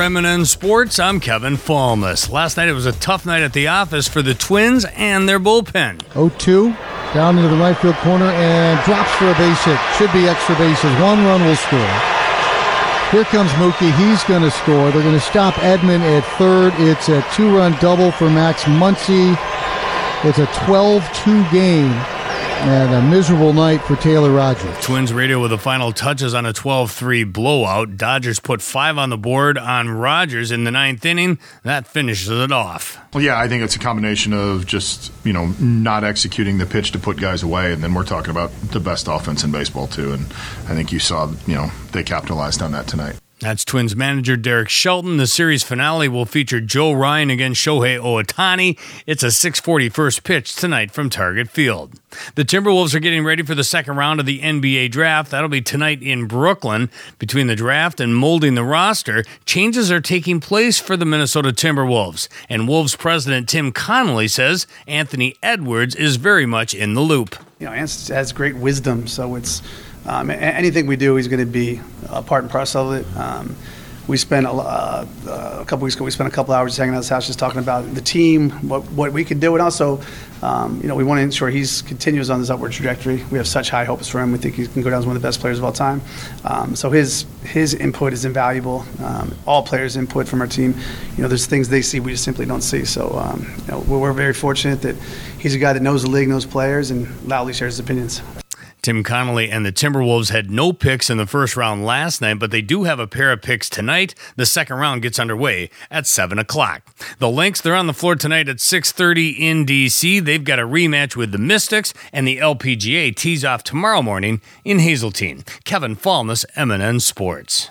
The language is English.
MNN Sports, I'm Kevin Falmus. Last night it was a tough night at the office for the Twins and their bullpen. 0-2, down into the right field corner, and drops for a base hit. Should be extra bases. One run will score. Here comes Mookie. He's going to score. They're going to stop Edman at third. It's a 2-run double for Max Muncy. It's a 12-2 game. And a miserable night for Taylor Rogers. Twins radio with the final touches on a 12-3 blowout. Dodgers put 5 on the board on Rogers in the 9th inning. That finishes it off. Well, yeah, I think it's a combination of just, not executing the pitch to put guys away. And then we're talking about the best offense in baseball, too. And I think you saw, they capitalized on that tonight. That's Twins manager Derek Shelton. The series finale will feature Joe Ryan against Shohei Ohtani. It's a 6:40 first pitch tonight from Target Field. The Timberwolves are getting ready for the second round of the NBA draft. That'll be tonight in Brooklyn. Between the draft and molding the roster, changes are taking place for the Minnesota Timberwolves. And Wolves president Tim Connolly says Anthony Edwards is very much in the loop. Ants has great wisdom, so it's anything we do, he's going to be a part and parcel of it. We spent a couple weeks ago. We spent a couple hours hanging out at his house, just talking about the team, what we could do, and also, we want to ensure he continues on this upward trajectory. We have such high hopes for him. We think he can go down as one of the best players of all time. So his input is invaluable. All players' input from our team. There's things they see we just simply don't see. So we're very fortunate that he's a guy that knows the league, knows players, and loudly shares his opinions. Tim Connolly and the Timberwolves had no picks in the first round last night, but they do have a pair of picks tonight. The second round gets underway at 7 o'clock. The Lynx, they're on the floor tonight at 6:30 in D.C. They've got a rematch with the Mystics, and the LPGA tees off tomorrow morning in Hazeltine. Kevin Falmus, MNN Sports.